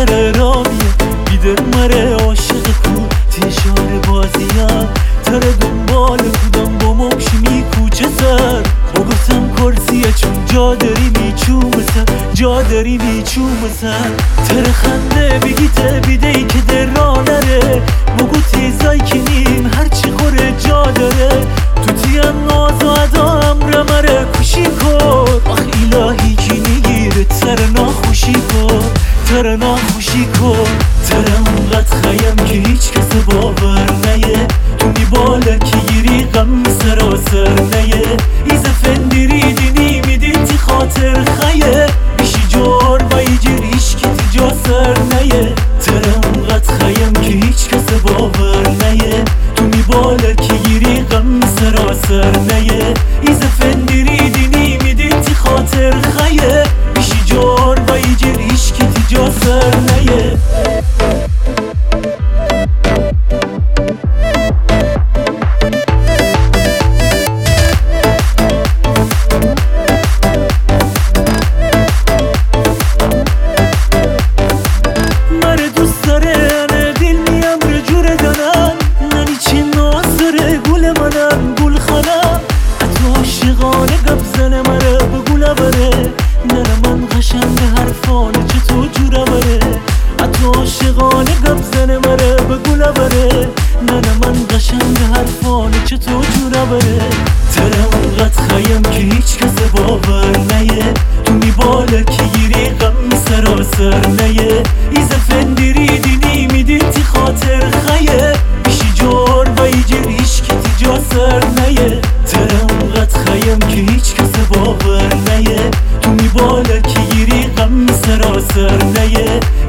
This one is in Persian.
سر رامیه بیدر مره عاشق کو تیشار بازیان تره دنبال کودم با ممشی می کوچه سر با گفتم کرسیه چون جا داری میچومسن جا داری میچومسن تره خنده بگیته بیده ای که در را نره بگو تیزای کنیم هرچی خوره جا داره تو تیم ناز و ادا امر مره کشی کن آخ الهی کی نگیره تره ناخوشی کن تره ناخوشی کن تره اونقدر خیم که هیچ کس باور نیه تو میباله که گیری غم سراسر نیه ایزه فندیری دینی میدین تی خاطر خیه بیشی جار و ایجر هیچ که تی جا سر نیه تره اونقدر خیم که هیچ کس باور نیه تو میباله که گیری غم سراسر نیه ایزه فندیری دینی میدین تی خاطر خیه بیشی جار و ایجر هیچ که تی جا سر نیه عاشقانه گپ زنه مره بگو لبره نه من قشنگ حرفانه چه تو جوره بره تره اونقدر خیم که هیچ کس باور نیه تو میباله که گیری غم سراسر نیه ایزه فندیری دینی میدین تی خاطر خیه بیشی جار و ایجر هیچ که تی جا سر نیه تره اونقدر خیم که هیچ کس باور نیه تو میباله که گیری غم سراسر نیه